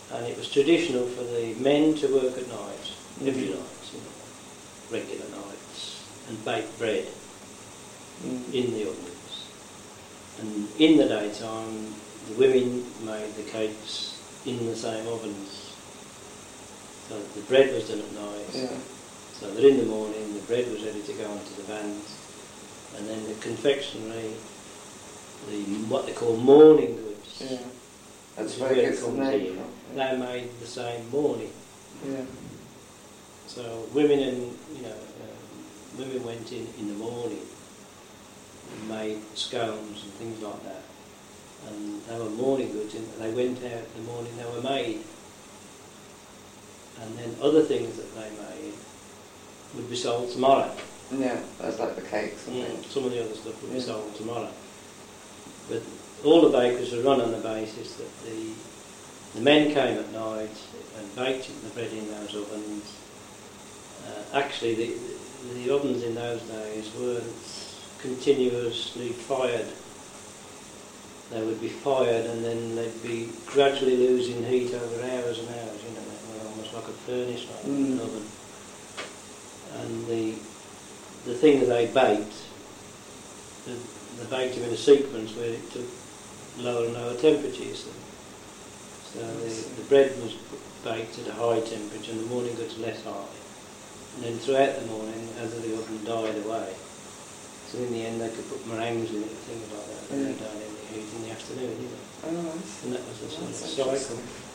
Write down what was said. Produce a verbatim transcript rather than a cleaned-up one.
and it was traditional for the men to work at night, every night, you know, regular nights, and bake bread mm. in the ovens. And in the daytime, the women made the cakes in the same ovens. So the bread was done at night, yeah. so that in the morning the bread was ready to go onto the vans, and then the confectionery, the what they call morning goods, yeah. That's where where it it gets the comes name in, from. they made the same morning. Yeah. So women and you know uh, women went in in the morning and made scones and things like that, and they were morning goods. And they went out in the morning they were made, and then other things that they made would be sold tomorrow. Yeah, that's like the cakes and Mm, things. some of the other stuff would yeah. be sold tomorrow. But all the bakers were run on the basis that the the men came at night and baked the bread in those ovens. Uh, actually, the, the ovens in those days weren't continuously fired. They would be fired and then they'd be gradually losing heat over hours and hours, you know, they were almost like a furnace rather than mm. an oven. And the the things they baked, the, they baked them in a sequence where it took lower and lower temperatures. So the, the bread was baked at a high temperature and the morning goods less high. And then throughout the morning, as the oven died away, so in the end they could put meringues in it and things like that, and yeah. they died in the heat in the afternoon, you know. Oh, nice. And that was the sort That's of cycle.